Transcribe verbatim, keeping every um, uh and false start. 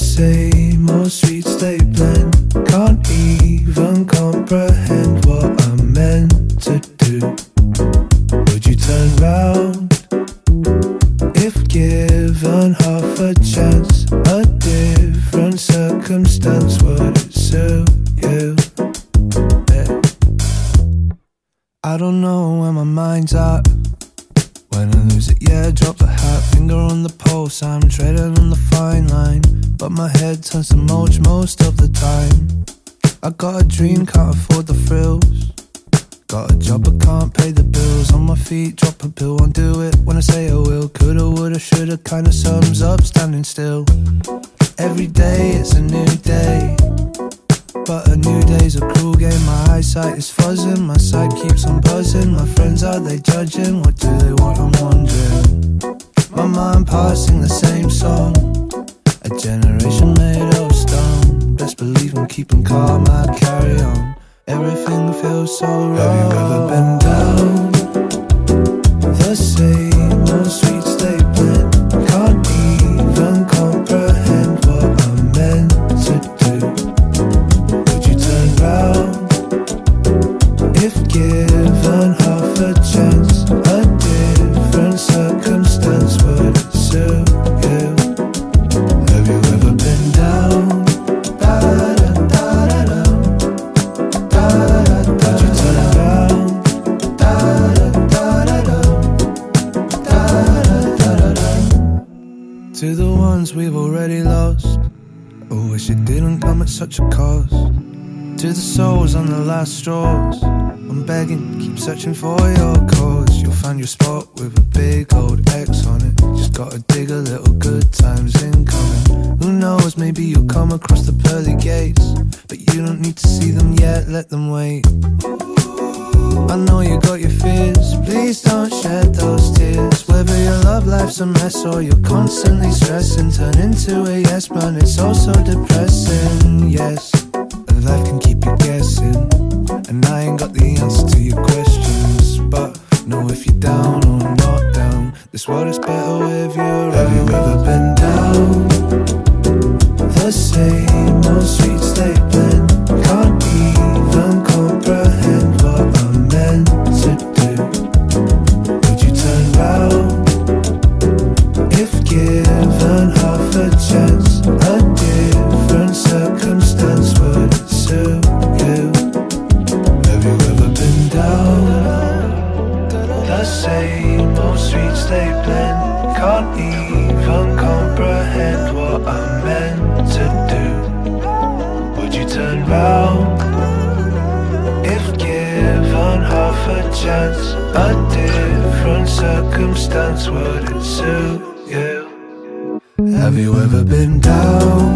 same old streets they blend. Can't even comprehend what I'm meant to do. Would you turn round if given half a chance? A different circumstance, would it suit you? Yeah. I don't know where my mind's at when I lose it, yeah, drop the hat. Finger on the pulse, I'm treading on the fine line, but my head turns to mulch most of the time. I got a dream, can't afford the frills. Got a job but can't pay the bills. On my feet, drop a pill, won't do it when I say I will. Coulda, woulda, shoulda, kinda sums up standing still. Every day it's a new day, but a new day's a cruel game. My eyesight is fuzzing, my sight keeps on buzzing. My friends, are they judging? What do they want? I'm wondering. My mind passing the same song, a generation made of stone. Best believe I'm keeping calm, I carry on. Everything feels so wrong. Have you ever been down the same old streets they blend? Can't even comprehend what I'm meant to do. Would you turn round if given half a chance? A different circumstance, would it suit you? Have you ever been down? To the ones we've already lost, oh, wish it didn't come at such a cost. To the souls on the last straws, I'm begging, keep searching for your cause. You'll find your spot with a big old X on it. Just gotta dig a little, good times incoming. Who knows, maybe you'll come across the pearly gates, but you don't need to see them yet, let them wait. I know you got your fears, please don't shed those tears. Whether your love life's a mess or you're constantly stressing, turn into a yes man, it's also depressing. Yes, life can keep you guessing, and I ain't got the answer to your questions, but know if you're down or not down, this world is better with you. Have you ever been down the same old streets they blend? Can't even comprehend what I'm meant to do. Would you turn round if given half a chance? A different circumstance, would it suit you? Have you ever been down the same old streets they blend? Can't even comprehend what I'm meant to do. Would you turn round if given half a chance? A different circumstance, would it suit you? Have you ever been down